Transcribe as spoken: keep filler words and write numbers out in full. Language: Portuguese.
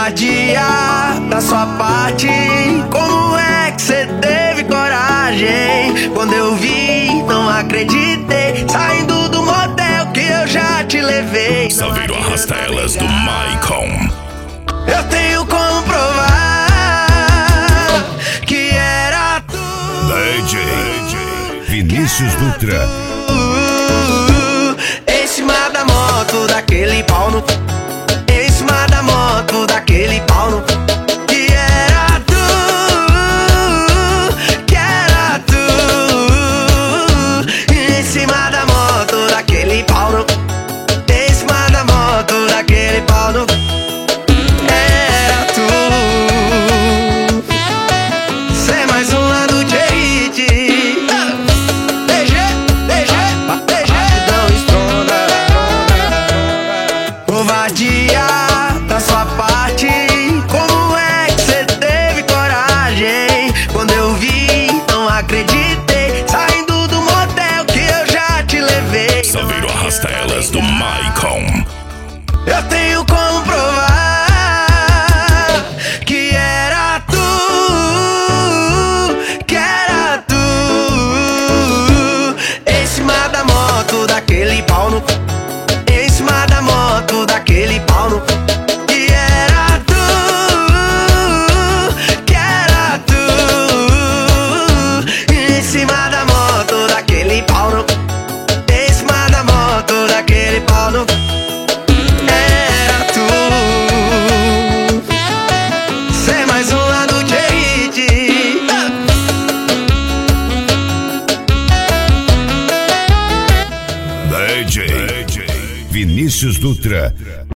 Covardia da sua parte, como é que cê teve coragem? Quando eu vi, não acreditei, saindo do motel que eu já te levei. Saveiro arrasta elas do Maicon. Eu tenho como provar que era tu. D J Vinícius Dutra. Em cima da moto daquele pau no... Em cima da moto daquele pau no... Que era tu, que era tu. Em cima da moto daquele pau no... Em cima da moto daquele pau no... Era tu. Cê mais um lá do J D. D G, D G, D G. Rapidão estrona. Covardia da sua parte, como é que cê teve coragem? Quando eu vi, não acreditei, saindo do motel que eu já te levei. Saveiro arrasta elas do Maicon. Eu tenho como provar que era tu, que era tu. Em cima da moto daquele pau no... Em cima da moto daquele pau no... Que era tu, que era tu. Em cima da moto daquele pau no... Em cima da moto daquele pau no... Era tu. Cê mais um lá do J D. D J Vinícius Dutra.